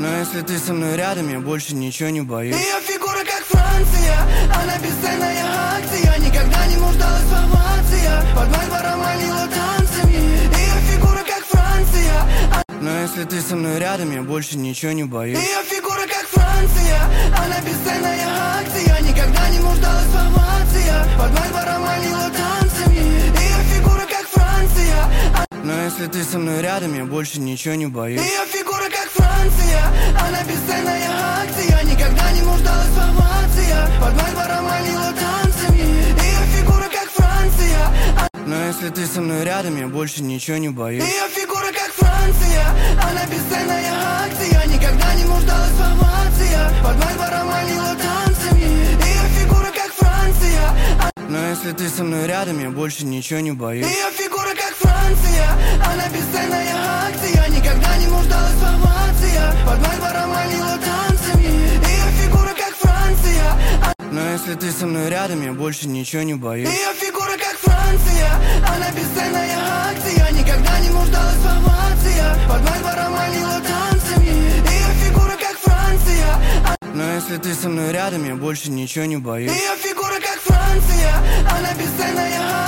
Но если ты со мной рядом, я больше ничего не боюсь. Ее фигура как Франция, она бесценная акция. Никогда не нуждалась в овациях, под Мальборо манила танцами. Ее фигура как Франция. Но если ты со мной рядом, я больше ничего не боюсь. Ее фигура как Франция, она бесценная акция. Никогда не нуждалась в овациях, под Мальборо манила танцами. Ее фигура как Франция. Но если ты со мной рядом, я больше ничего не боюсь. Ее фигура как Франция, она бесценная акция. Никогда не нуждалась в овациях, под Мальборо манила танцами. Ее фигура как Франция. Но если ты со мной рядом, я больше ничего не боюсь. Ее фигура как Франция, она бесценная акция. Никогда не нуждалась в овациях, под Мальборо манила танцами. Ее фигура как Франция. Но если ты со мной рядом, я больше ничего не боюсь. Ее фигура как Франция, она бесценная акция. Никогда не нуждалась в овациях, под Мальборо манила танцами. Ее фигура как Франция. Но если ты со мной рядом, я больше ничего не боюсь. Ее фигура как Франция, она бесценная акция. Никогда не нуждалась в овациях, под Мальборо манила танцами. Ее фигура как Франция. Но если ты со мной рядом, я больше ничего не боюсь. Ее фигура как Франция, она бесценная акция.